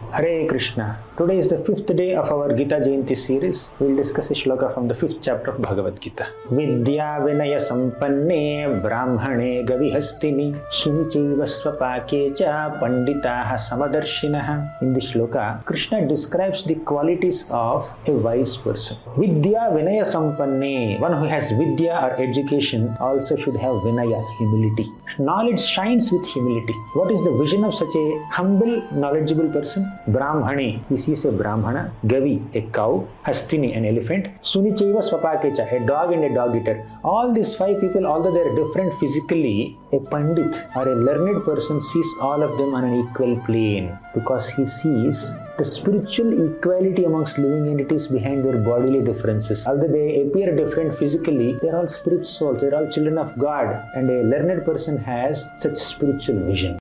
Hare Krishna. Today is the fifth day of our Gita Jayanti series. We will discuss a shloka from the fifth chapter of Bhagavad Gita. Vidya Vinaya Sampanne Brahmane Gavihastini Shunichaiva Swapake Cha Panditaha Samadarshinaha. In this shloka, Krishna describes the qualities of a wise person. Vidya Vinaya Sampanne. One who has Vidya or education also should have Vinaya, humility. Knowledge shines with humility. What is the vision of such a humble, knowledgeable person? Brahmane. He sees a Brahmana. Gavi, a cow. Hastini, an elephant. Sunichaiva Swapakecha, a dog and a dog eater. All these five people, although they are different physically, a Pandit or a learned person sees all of them on an equal plane because he sees the spiritual equality amongst living entities behind their bodily differences. Although they appear different physically, they are all spirit souls, they are all children of God, and a learned person has such spiritual vision.